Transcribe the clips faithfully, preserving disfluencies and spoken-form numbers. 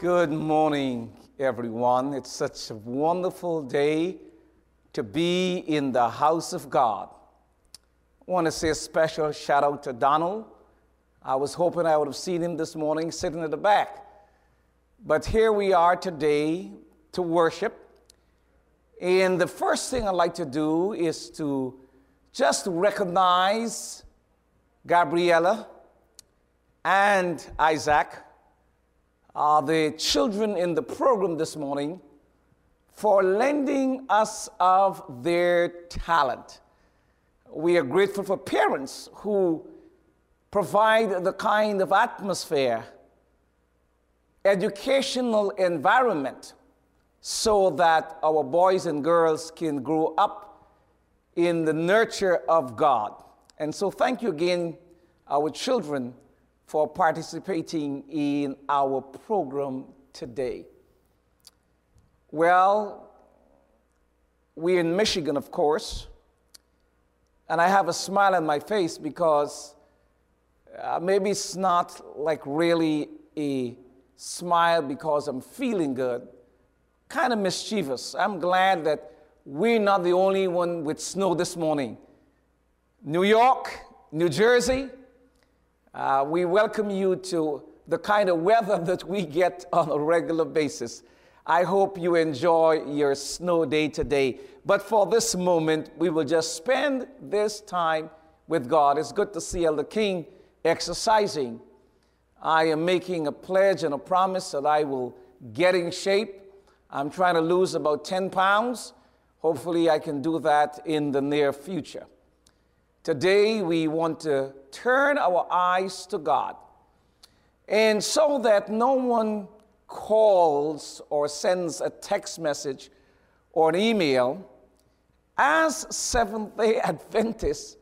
Good morning, everyone. It's such a wonderful day to be in the house of God. I want to say a special shout out to Donald. I was hoping I would have seen him this morning sitting at the back. But here we are today to worship. And the first thing I'd like to do is to just recognize Gabriella and Isaac, uh, the children in the program this morning, for lending us of their talent. We are grateful for parents who provide the kind of atmosphere, educational environment, so that our boys and girls can grow up in the nurture of God. And so thank you again, our children, for participating in our program today. Well, we're in Michigan, of course, and I have a smile on my face because uh, maybe it's not like really a smile because I'm feeling good, kind of mischievous. I'm glad that we're not the only one with snow this morning. New York, New Jersey, Uh, we welcome you to the kind of weather that we get on a regular basis. I hope you enjoy your snow day today. But for this moment, we will just spend this time with God. It's good to see Elder King exercising. I am making a pledge and a promise that I will get in shape. I'm trying to lose about ten pounds. Hopefully I can do that in the near future. Today, we want to turn our eyes to God. And so that no one calls or sends a text message or an email, as Seventh-day Adventists,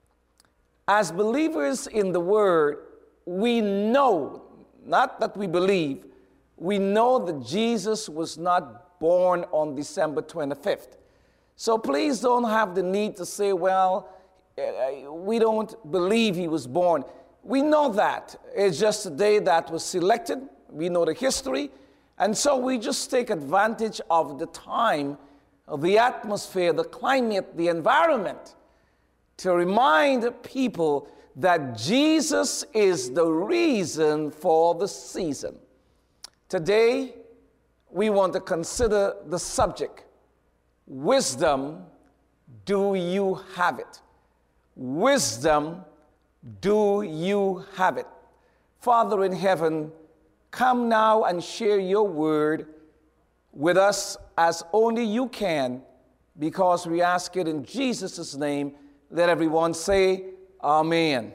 as believers in the Word, we know, not that we believe, we know that Jesus was not born on December twenty-fifth. So please don't have the need to say, well, we don't believe he was born. We know that. It's just a day that was selected. We know the history. And so we just take advantage of the time, of the atmosphere, the climate, the environment, to remind people that Jesus is the reason for the season. Today, we want to consider the subject, wisdom, do you have it? Wisdom, do you have it? Father in heaven, come now and share your word with us as only you can, because we ask it in Jesus' name. Let everyone say, Amen.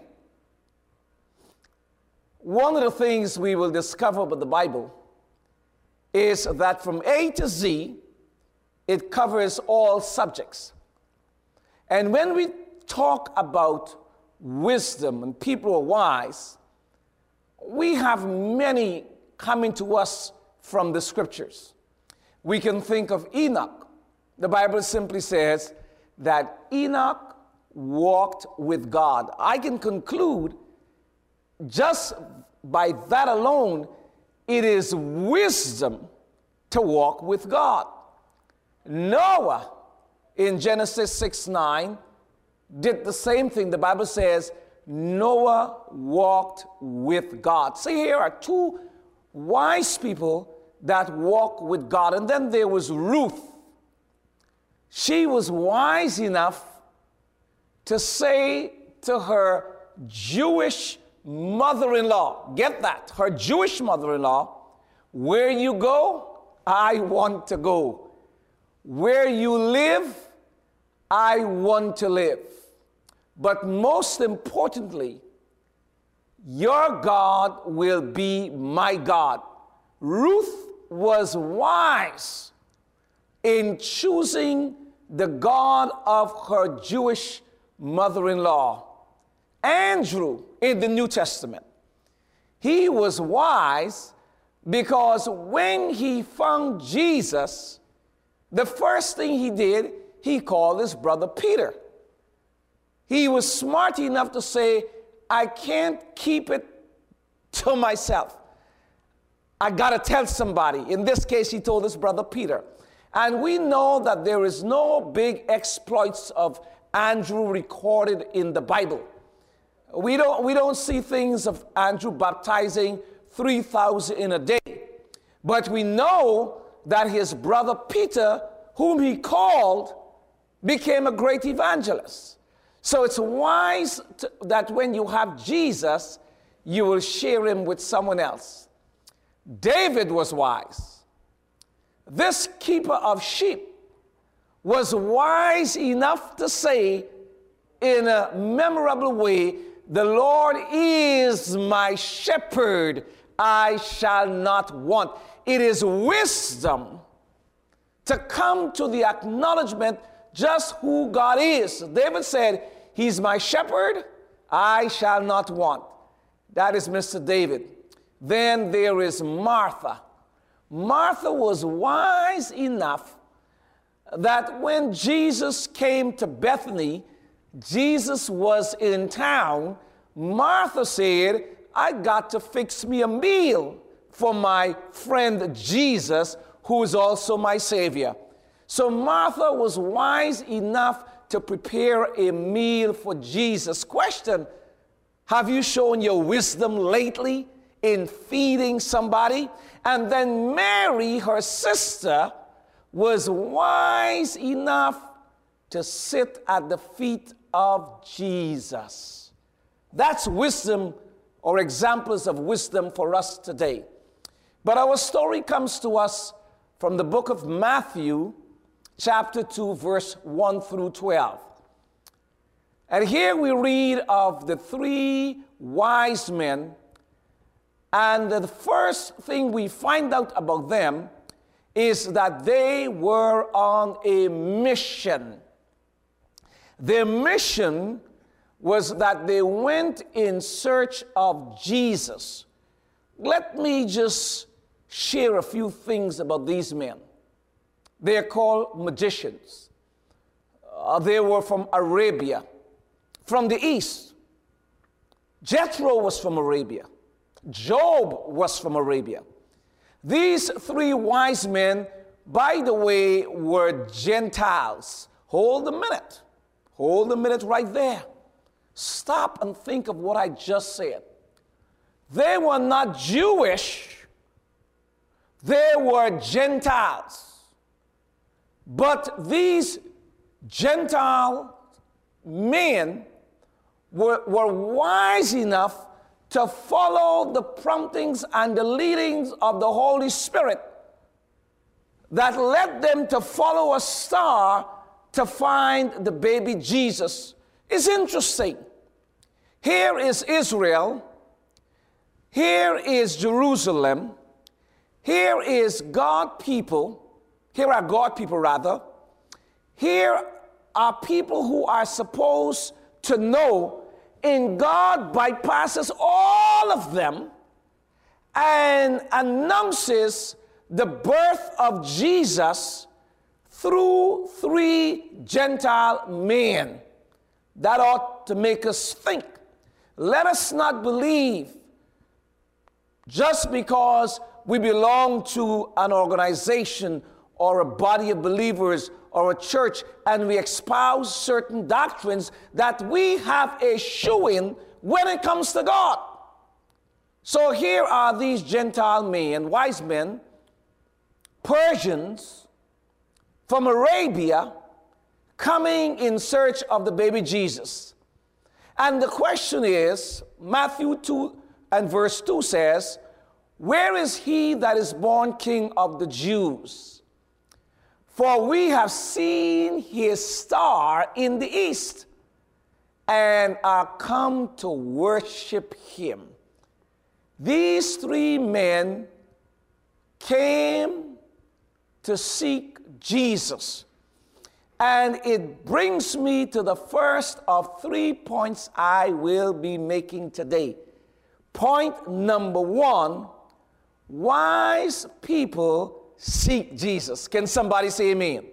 One of the things we will discover about the Bible is that from A to Z, it covers all subjects. And when we talk about wisdom and people are wise, we have many coming to us from the scriptures. We can think of Enoch. The Bible simply says that Enoch walked with God. I can conclude just by that alone, it is wisdom to walk with God. Noah in Genesis six nine did the same thing. The Bible says Noah walked with God. See, here are two wise people that walk with God. And then there was Ruth. She was wise enough to say to her Jewish mother-in-law, get that, her Jewish mother-in-law, where you go, I want to go. Where you live, I want to live. But most importantly, your God will be my God. Ruth was wise in choosing the God of her Jewish mother-in-law. Andrew in the New Testament, he was wise because when he found Jesus, the first thing he did, he called his brother Peter. He was smart enough to say, I can't keep it to myself. I got to tell somebody. In this case, he told his brother Peter. And we know that there is no big exploits of Andrew recorded in the Bible. We don't, we don't see things of Andrew baptizing three thousand in a day. But we know that his brother Peter, whom he called, became a great evangelist. So it's wise to, that when you have Jesus, you will share him with someone else. David was wise. This keeper of sheep was wise enough to say in a memorable way, "The Lord is my shepherd, I shall not want." It is wisdom to come to the acknowledgement just who God is. David said, "He's my shepherd, I shall not want." That is Mister David. Then there is Martha. Martha was wise enough that when Jesus came to Bethany, Jesus was in town. Martha said, "I got to fix me a meal for my friend Jesus, who is also my Savior." So Martha was wise enough to prepare a meal for Jesus. Question: have you shown your wisdom lately in feeding somebody? And then Mary, her sister, was wise enough to sit at the feet of Jesus. That's wisdom, or examples of wisdom for us today. But our story comes to us from the book of Matthew, chapter two, verse one through twelve. And here we read of the three wise men. And the first thing we find out about them is that they were on a mission. Their mission was that they went in search of Jesus. Let me just share a few things about these men. They are called magicians. Uh, they were from Arabia, from the east. Jethro was from Arabia. Job was from Arabia. These three wise men, by the way, were Gentiles. Hold a minute. Hold a minute right there. Stop and think of what I just said. They were not Jewish. They were Gentiles. But these Gentile men were, were wise enough to follow the promptings and the leadings of the Holy Spirit that led them to follow a star to find the baby Jesus. It's interesting. Here is Israel. Here is Jerusalem. Here is God people. Here are God people, rather. Here are people who are supposed to know, and God bypasses all of them and announces the birth of Jesus through three Gentile men. That ought to make us think. Let us not believe just because we belong to an organization or a body of believers or a church and we espouse certain doctrines that we have a shoo-in when it comes to God. So here are these Gentile men, wise men, Persians from Arabia, coming in search of the baby Jesus. And the question is, Matthew two and verse two says, "Where is he that is born King of the Jews? For we have seen his star in the east and are come to worship him." These three men came to seek Jesus. And it brings me to the first of three points I will be making today. Point number one, wise people seek Jesus. Can somebody say amen?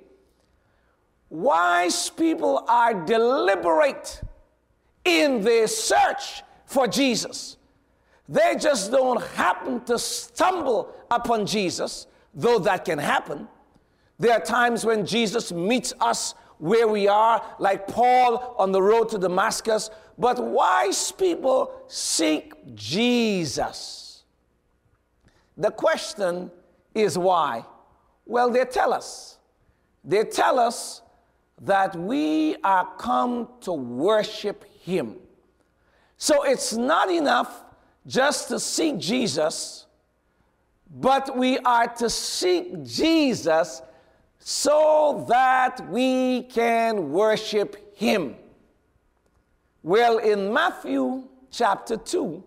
Wise people are deliberate in their search for Jesus. They just don't happen to stumble upon Jesus, though that can happen. There are times when Jesus meets us where we are, like Paul on the road to Damascus. But wise people seek Jesus. The question is why? Well, they tell us. They tell us that we are come to worship him. So it's not enough just to seek Jesus, but we are to seek Jesus so that we can worship him. Well, in Matthew chapter two,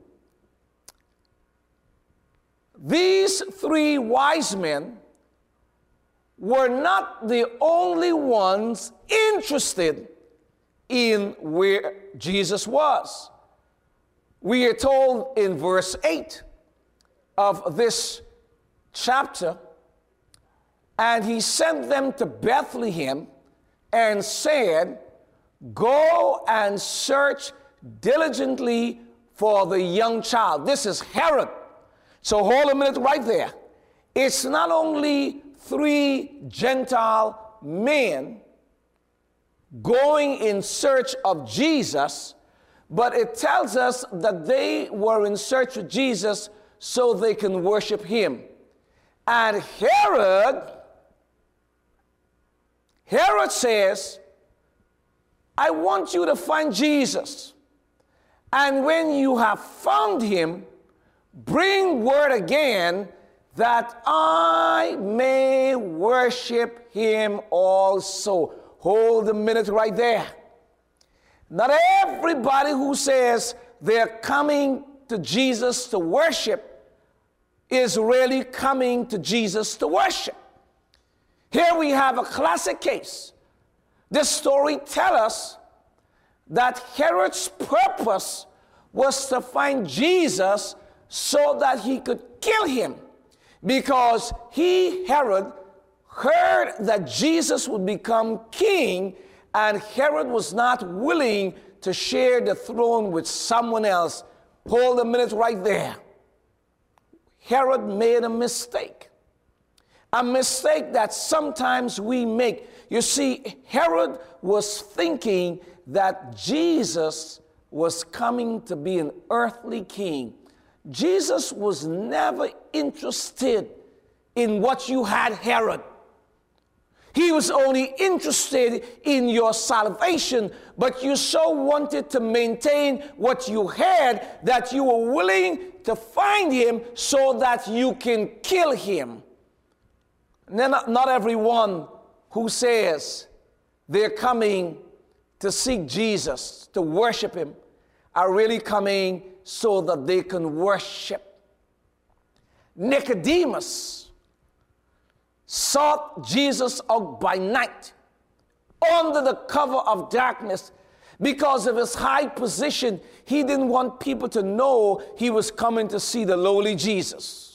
these three wise men were not the only ones interested in where Jesus was. We are told in verse eight of this chapter, and he sent them to Bethlehem and said, go and search diligently for the young child. This is Herod. So hold a minute right there. It's not only three Gentile men going in search of Jesus, but it tells us that they were in search of Jesus so they can worship him. And Herod, Herod says, I want you to find Jesus. And when you have found him, bring word again that I may worship him also. Hold a minute right there. Not everybody who says they're coming to Jesus to worship is really coming to Jesus to worship. Here we have a classic case. This story tells us that Herod's purpose was to find Jesus so that he could kill him, because he, Herod, heard that Jesus would become king, and Herod was not willing to share the throne with someone else. Hold a minute right there. Herod made a mistake. A mistake that sometimes we make. You see, Herod was thinking that Jesus was coming to be an earthly king. Jesus was never interested in what you had, Herod. He was only interested in your salvation, but you so wanted to maintain what you had that you were willing to find him so that you can kill him. Not, not everyone who says they're coming to seek Jesus, to worship him, are really coming so that they can worship. Nicodemus sought Jesus out by night under the cover of darkness because of his high position. He didn't want people to know he was coming to see the lowly Jesus.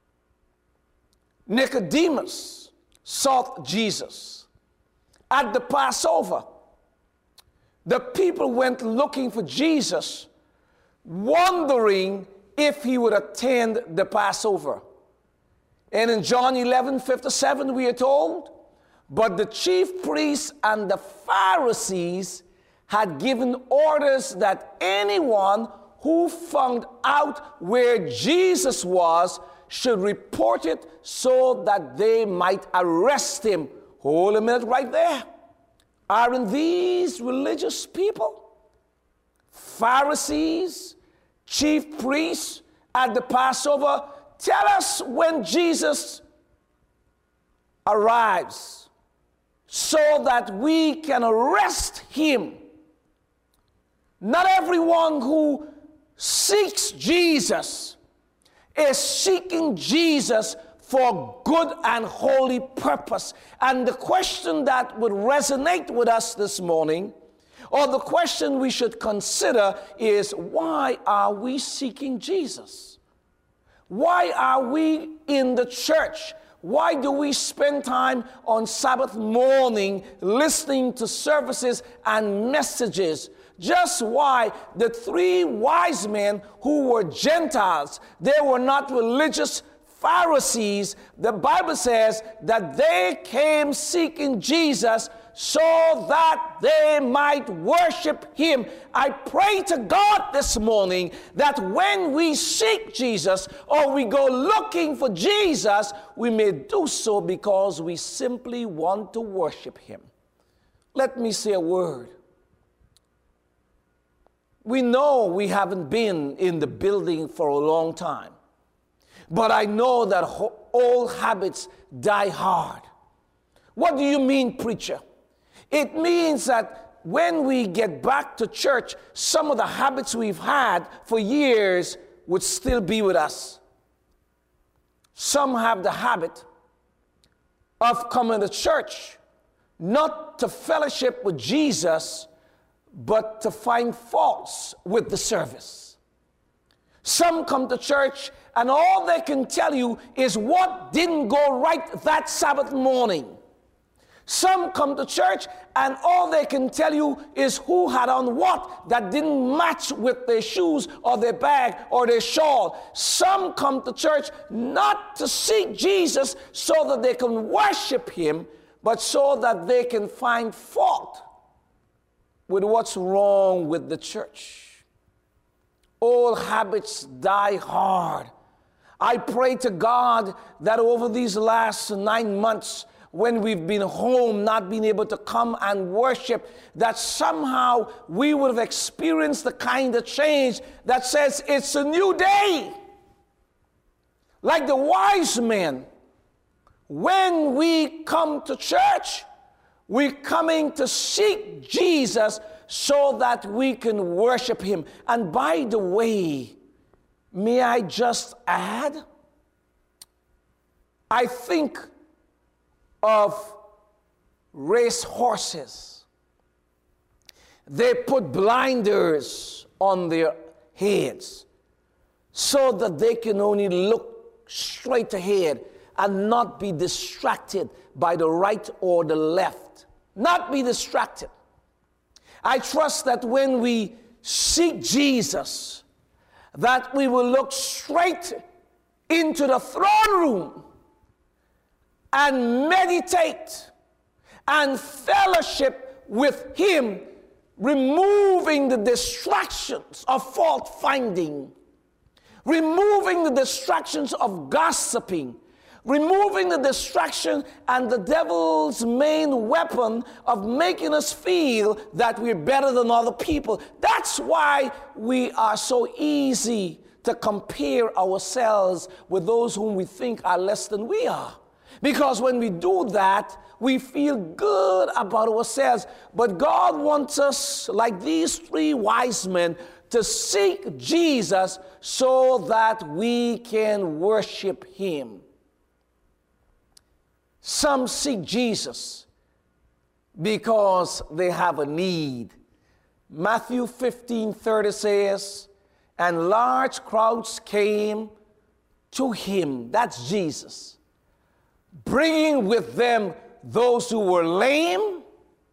Nicodemus sought Jesus at the Passover. The people went looking for Jesus, wondering if he would attend the Passover. And in John eleven fifty-seven, we are told, but the chief priests and the Pharisees had given orders that anyone who found out where Jesus was should report it so that they might arrest him. Hold a minute right there. Aren't these religious people, Pharisees, chief priests at the Passover? Tell us when Jesus arrives so that we can arrest him. Not everyone who seeks Jesus is seeking Jesus for good and holy purpose. And the question that would resonate with us this morning, or the question we should consider, is why are we seeking Jesus? Why are we in the church? Why do we spend time on Sabbath morning listening to services and messages? Just why the three wise men who were Gentiles, they were not religious Pharisees. The Bible says that they came seeking Jesus so that they might worship him. I pray to God this morning that when we seek Jesus or we go looking for Jesus, we may do so because we simply want to worship him. Let me say a word. We know we haven't been in the building for a long time, but I know that old habits die hard. What do you mean, preacher? It means that when we get back to church, some of the habits we've had for years would still be with us. Some have the habit of coming to church, not to fellowship with Jesus, but to find faults with the service. Some come to church and all they can tell you is what didn't go right that Sabbath morning. Some come to church and all they can tell you is who had on what that didn't match with their shoes or their bag or their shawl. Some come to church not to seek Jesus so that they can worship him, but so that they can find fault with what's wrong with the church. Old habits die hard. I pray to God that over these last nine months, when we've been home, not being able to come and worship, that somehow we would have experienced the kind of change that says it's a new day. Like the wise men, when we come to church, we're coming to seek Jesus so that we can worship him. And by the way, may I just add, I think of race horses. They put blinders on their heads so that they can only look straight ahead and not be distracted by the right or the left. Not be distracted. I trust that when we seek Jesus, that we will look straight into the throne room and meditate and fellowship with him, removing the distractions of fault finding, removing the distractions of gossiping, removing the distraction and the devil's main weapon of making us feel that we're better than other people. That's why we are so easy to compare ourselves with those whom we think are less than we are. Because when we do that, we feel good about ourselves. But God wants us, like these three wise men, to seek Jesus so that we can worship him. Some seek Jesus because they have a need. Matthew fifteen thirty says, and large crowds came to him, that's Jesus, bringing with them those who were lame,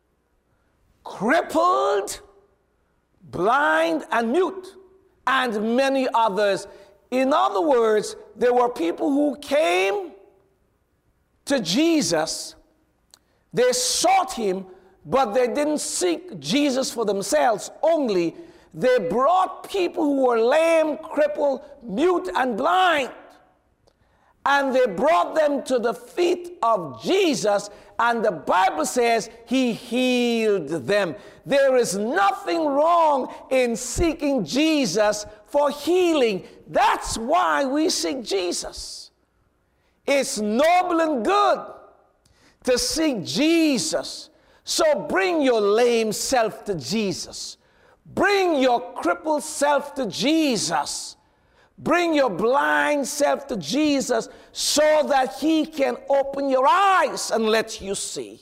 crippled, blind, and mute, and many others. In other words, there were people who came to Jesus. They sought him, but they didn't seek Jesus for themselves only. They brought people who were lame, crippled, mute, and blind. And they brought them to the feet of Jesus, and the Bible says he healed them. There is nothing wrong in seeking Jesus for healing. That's why we seek Jesus. It's noble and good to seek Jesus. So bring your lame self to Jesus. Bring your crippled self to Jesus. Bring your blind self to Jesus so that he can open your eyes and let you see.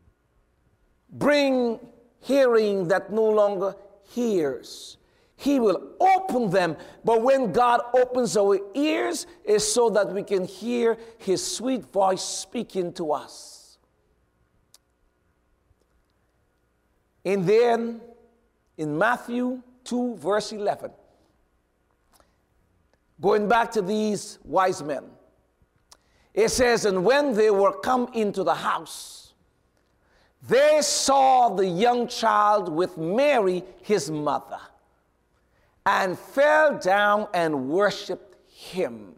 Bring hearing that no longer hears. He will open them, but when God opens our ears, it's so that we can hear his sweet voice speaking to us. And then in Matthew two, verse eleven. Going back to these wise men, it says, and when they were come into the house, they saw the young child with Mary, his mother, and fell down and worshiped him.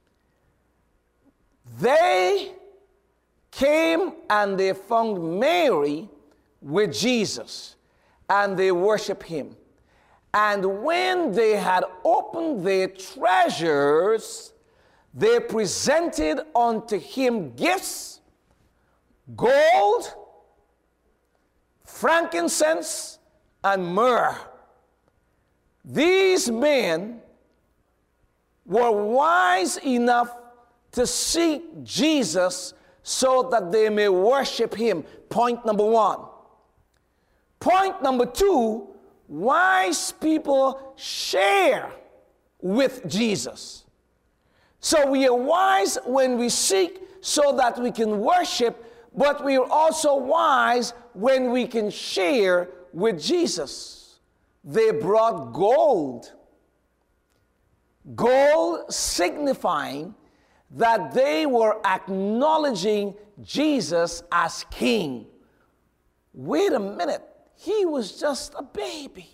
They came and they found Mary with Jesus, and they worshiped him. And when they had opened their treasures, they presented unto him gifts, gold, frankincense, and myrrh. These men were wise enough to seek Jesus so that they may worship him. Point number one. Point number two, wise people share with Jesus. So we are wise when we seek so that we can worship, but we are also wise when we can share with Jesus. They brought gold. Gold signifying that they were acknowledging Jesus as king. Wait a minute. He was just a baby.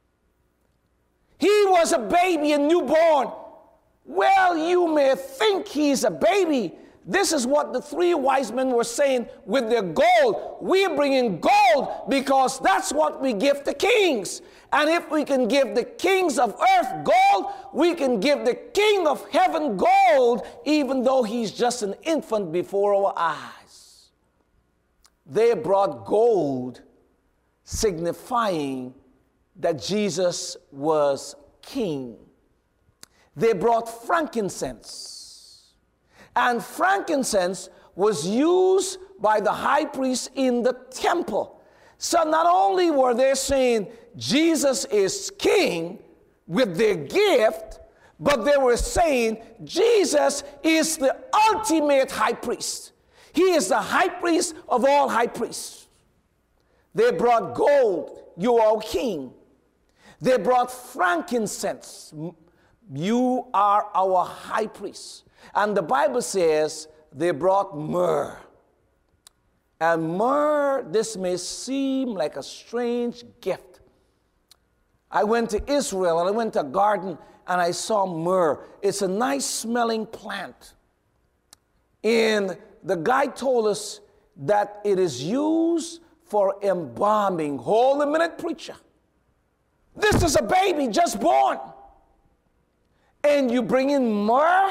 He was a baby, a newborn. Well, you may think he's a baby. This is what the three wise men were saying with their gold. We're bringing gold because that's what we give to kings. And if we can give the kings of earth gold, we can give the king of heaven gold, even though he's just an infant before our eyes. They brought gold, signifying that Jesus was king. They brought frankincense. And frankincense was used by the high priest in the temple. So not only were they saying Jesus is king with their gift, but they were saying Jesus is the ultimate high priest. He is the high priest of all high priests. They brought gold, you are king. They brought frankincense, you are our high priest. And the Bible says they brought myrrh. And myrrh, this may seem like a strange gift. I went to Israel and I went to a garden and I saw myrrh. It's a nice smelling plant. And the guy told us that it is used for embalming. Hold a minute, preacher. This is a baby just born. And you bring in myrrh?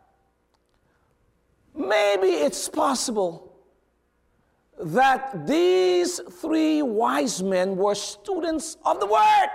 Maybe it's possible that these three wise men were students of the Word.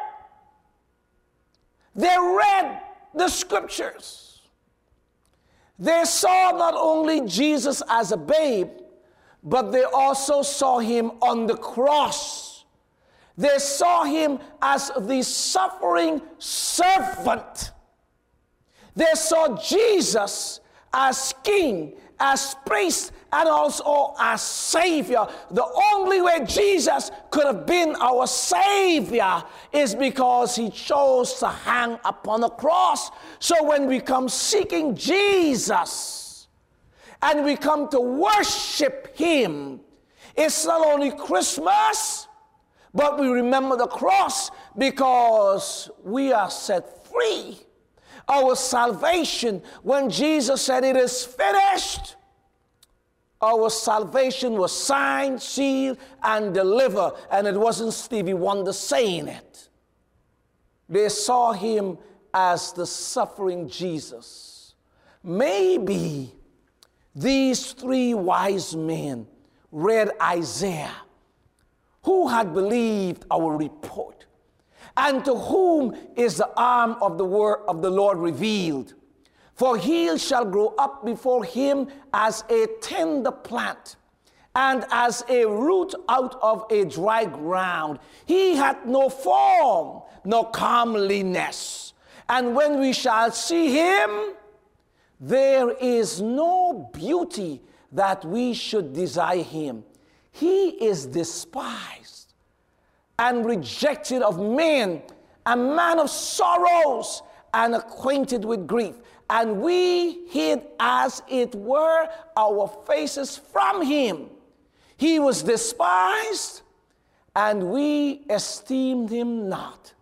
They read the Scriptures. They saw not only Jesus as a babe, but they also saw him on the cross. They saw him as the suffering servant. They saw Jesus as king, as priest, and also as Savior. The only way Jesus could have been our Savior is because he chose to hang upon a cross. So when we come seeking Jesus and we come to worship him, it's not only Christmas, but we remember the cross because we are set free. Our salvation, when Jesus said it is finished, our salvation was signed, sealed, and delivered. And it wasn't Stevie Wonder saying it. They saw him as the suffering Jesus. Maybe these three wise men read Isaiah, who had believed our report, and to whom is the arm of the word of the Lord revealed. For he shall grow up before him as a tender plant, and as a root out of a dry ground. He hath no form, no comeliness. And when we shall see him, there is no beauty that we should desire him. He is despised and rejected of men, a man of sorrows and acquainted with grief. And we hid, as it were, our faces from him. He was despised, and we esteemed him not.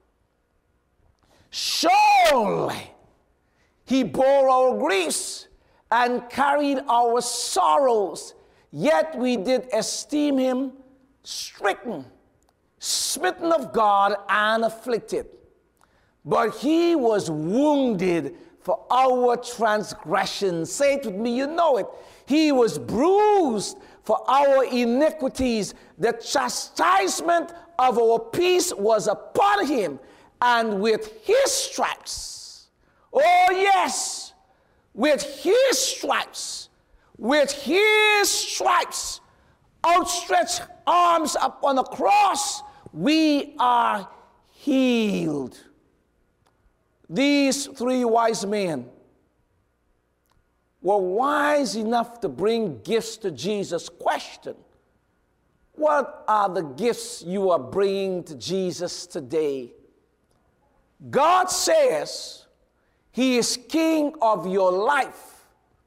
Surely he bore our griefs and carried our sorrows, yet we did esteem him stricken, smitten of God, and afflicted. But he was wounded for our transgressions. Say it with me, you know it. He was bruised for our iniquities. The chastisement of our peace was upon him, and with his stripes, oh yes, with his stripes, with his stripes, outstretched arms upon the cross, we are healed. These three wise men were wise enough to bring gifts to Jesus. Question: what are the gifts you are bringing to Jesus today? God says he is king of your life.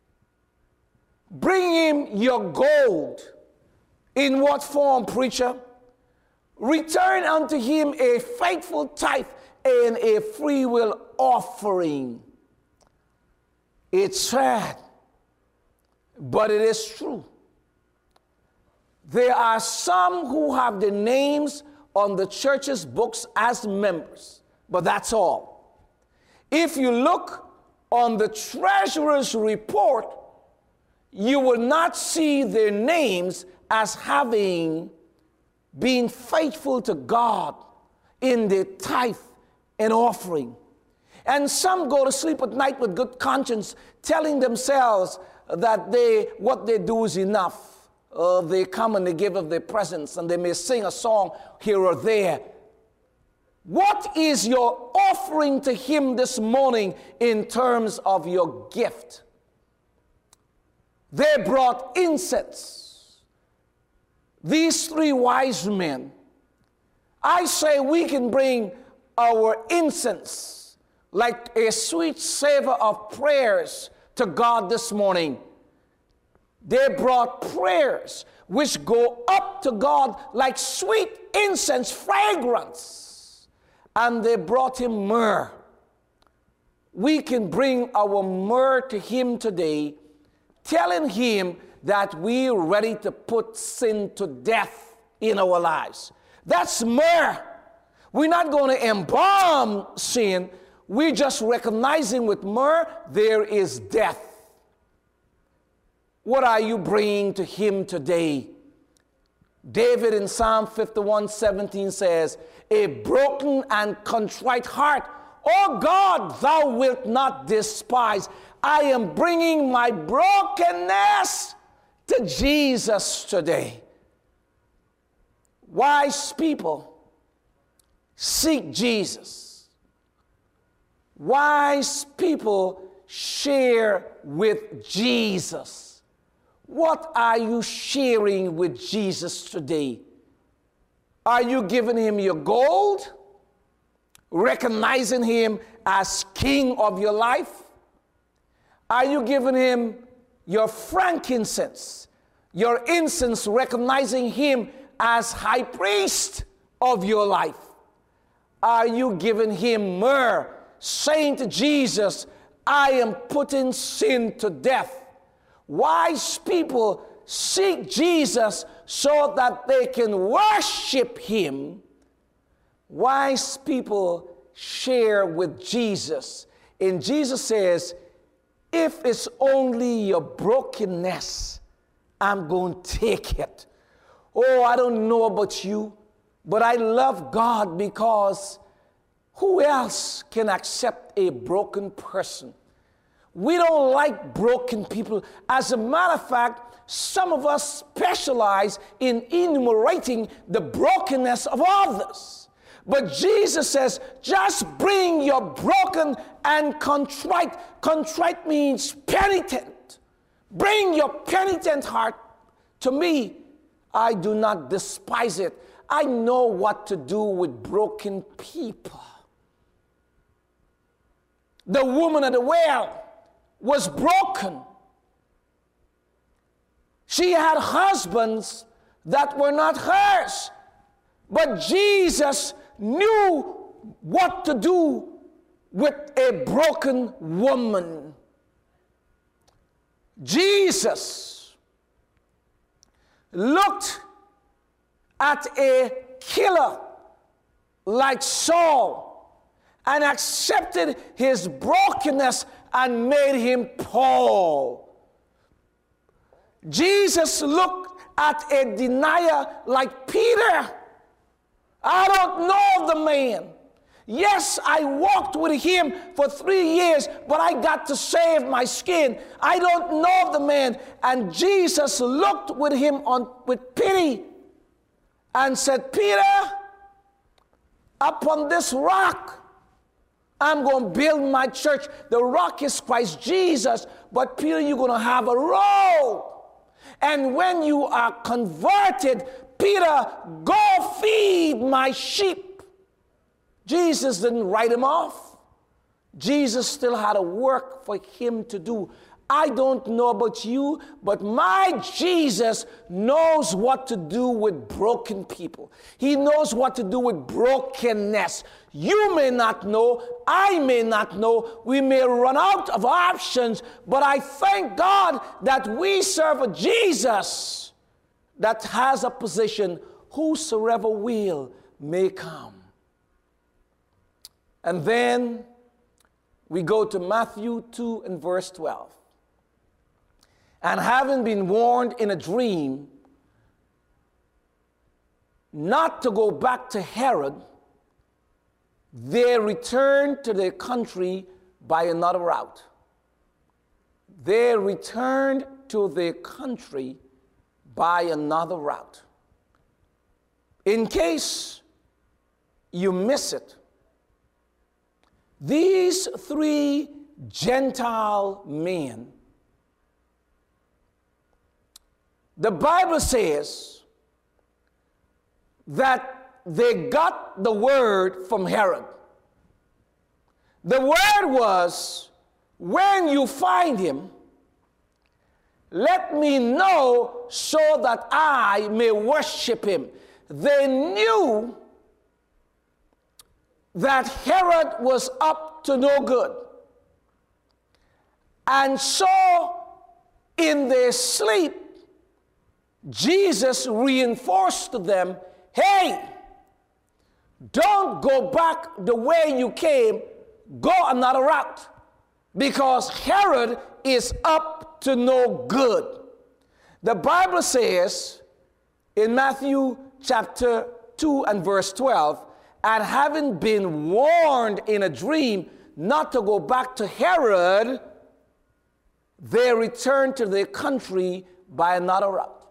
Bring him your gold. In what form, preacher? Return unto him a faithful tithe and a free will offering. It's sad, but it is true. There are some who have their names on the church's books as members, but that's all. If you look on the treasurer's report, you will not see their names as having been faithful to God in their tithe and offering. And some go to sleep at night with good conscience, telling themselves that they what they do is enough. Uh, they come and they give of their presence, and they may sing a song here or there. What is your offering to him this morning in terms of your gift? They brought incense. These three wise men. I say we can bring our incense like a sweet savor of prayers to God this morning. They brought prayers which go up to God like sweet incense fragrance. And they brought him myrrh. We can bring our myrrh to him today, telling him that we're ready to put sin to death in our lives. That's myrrh. We're not going to embalm sin. We're just recognizing with myrrh there is death. What are you bringing to him today? David in Psalm fifty-one seventeen says, a broken and contrite heart, O God, thou wilt not despise. I am bringing my brokenness to Jesus today. Wise people seek Jesus. Wise people share with Jesus. What are you sharing with Jesus today? Are you giving him your gold? Recognizing him as king of your life? Are you giving him your frankincense, your incense, recognizing him as high priest of your life? Are you giving him myrrh, saying to Jesus, I am putting sin to death? Wise people seek Jesus so that they can worship him. Wise people share with Jesus. And Jesus says, if it's only your brokenness, I'm going to take it. Oh, I don't know about you, but I love God because who else can accept a broken person? We don't like broken people. As a matter of fact, some of us specialize in enumerating the brokenness of others. But Jesus says, just bring your broken and contrite. Contrite means penitent. Bring your penitent heart to me. I do not despise it. I know what to do with broken people. The woman at the well was broken. She had husbands that were not hers. But Jesus knew what to do with a broken woman. Jesus looked at a killer like Saul and accepted his brokenness and made him Paul. Jesus looked at a denier like Peter. I don't know the man. Yes, I walked with him for three years, but I got to save my skin. I don't know the man. And Jesus looked with him on with pity and said, Peter, upon this rock, I'm going to build my church. The rock is Christ Jesus, but Peter, you're going to have a road. And when you are converted, Peter, go feed my sheep. Jesus didn't write him off. Jesus still had a work for him to do. I don't know about you, but my Jesus knows what to do with broken people. He knows what to do with brokenness. You may not know, I may not know, we may run out of options, but I thank God that we serve a Jesus that has a position, whosoever will may come. And then we go to Matthew two and verse twelve. And having been warned in a dream not to go back to Herod, they returned to their country by another route. They returned to their country by another route. In case you miss it, these three Gentile men, the Bible says that they got the word from Herod. The word was, when you find him, let me know so that I may worship him. They knew that Herod was up to no good. And so, in their sleep, Jesus reinforced to them, hey, don't go back the way you came, go another route, because Herod is up to no good. The Bible says in Matthew chapter two and verse twelve, and having been warned in a dream not to go back to Herod, they returned to their country by another route.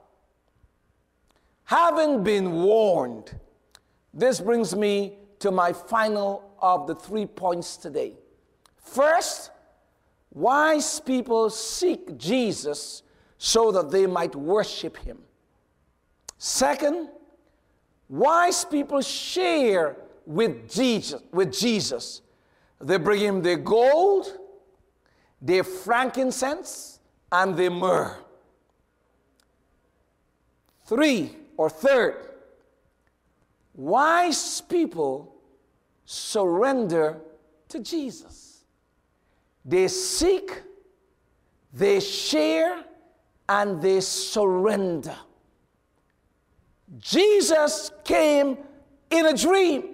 Having been warned, this brings me to my final of the three points today. First, wise people seek Jesus so that they might worship him. Second, wise people share with Jesus, with Jesus. They bring him their gold, their frankincense, and their myrrh. Three, or third, wise people surrender to Jesus. They seek, they share, and they surrender. Jesus came in a dream,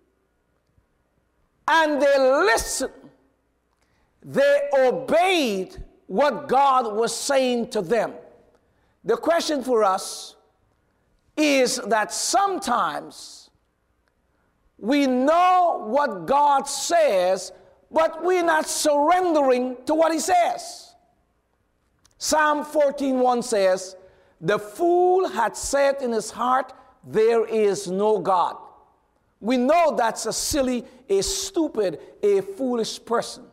and they listened. They obeyed what God was saying to them. The question for us is that sometimes we know what God says, but we're not surrendering to what he says. Psalm fourteen one says, the fool had said in his heart, there is no God. We know that's a silly, a stupid, a foolish person.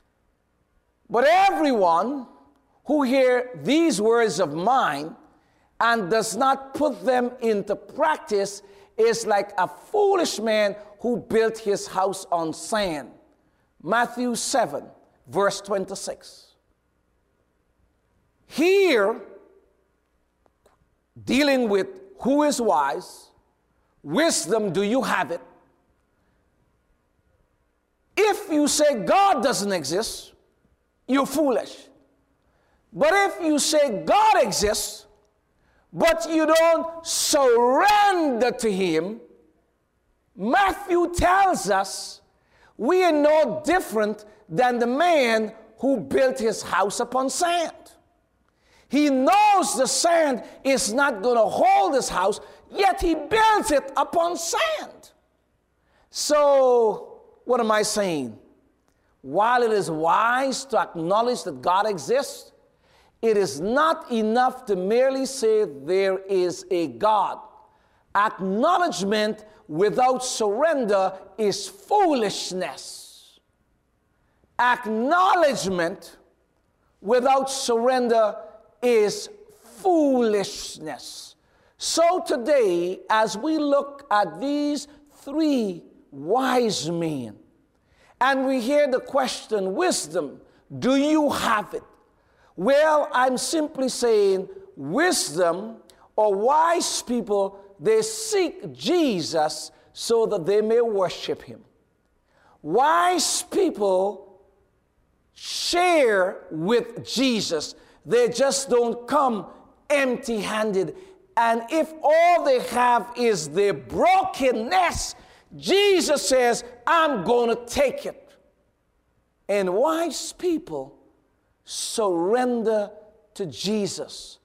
But everyone who hear these words of mine and does not put them into practice is like a foolish man who built his house on sand. Matthew seven, verse twenty-six. Here, dealing with who is wise, wisdom, do you have it? If you say God doesn't exist, you're foolish. But if you say God exists, but you don't surrender to him, Matthew tells us we are no different than the man who built his house upon sand. He knows the sand is not going to hold his house, yet he builds it upon sand. So, what am I saying? While it is wise to acknowledge that God exists, it is not enough to merely say there is a God. Acknowledgement without surrender is foolishness. Acknowledgement without surrender is foolishness. So today, as we look at these three wise men, and we hear the question, wisdom, do you have it? Well, I'm simply saying wisdom or wise people, they seek Jesus so that they may worship him. Wise people share with Jesus. They just don't come empty-handed. And if all they have is their brokenness, Jesus says, I'm going to take it. And wise people surrender to Jesus.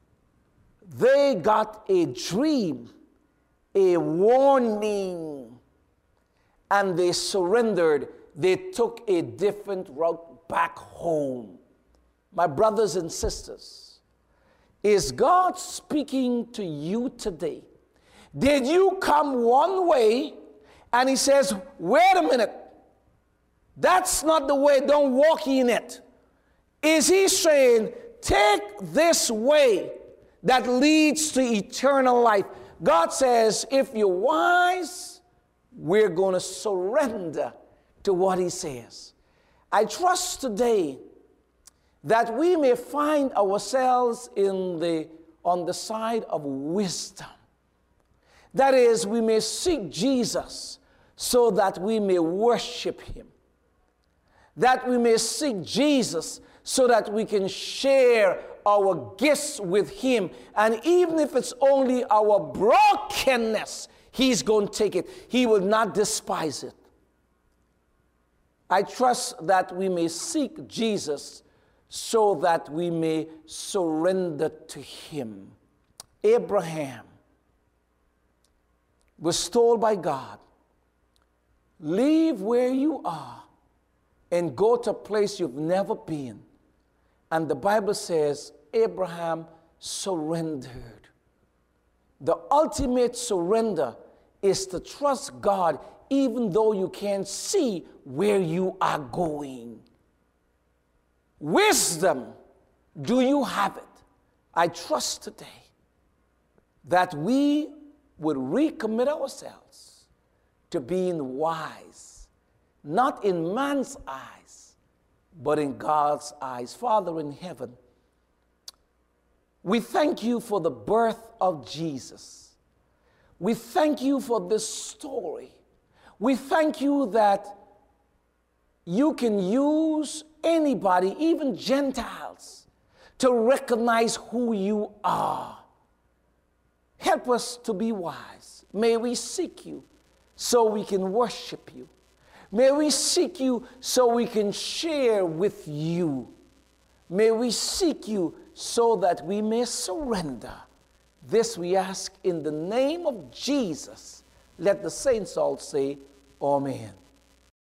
They got a dream, a warning, and they surrendered. They took a different route back home. My brothers and sisters, is God speaking to you today? Did you come one way and he says, wait a minute, that's not the way, don't walk in it? Is he saying, take this way that leads to eternal life? God says, if you're wise, we're going to surrender to what he says. I trust today that we may find ourselves in the, on the side of wisdom. That is, we may seek Jesus so that we may worship him. That we may seek Jesus so that we can share our gifts with him. And even if it's only our brokenness, he's going to take it. He will not despise it. I trust that we may seek Jesus so that we may surrender to him. Abraham was told by God, leave where you are and go to a place you've never been. And the Bible says Abraham surrendered. The ultimate surrender is to trust God even though you can't see where you are going. Wisdom, do you have it? I trust today that we would recommit ourselves to being wise, not in man's eyes, but in God's eyes. Father in heaven, we thank you for the birth of Jesus. We thank you for this story. We thank you that you can use anybody, even Gentiles, to recognize who you are. Help us to be wise. May we seek you so we can worship you. May we seek you so we can share with you. May we seek you so that we may surrender. This we ask in the name of Jesus. Let the saints all say, Amen.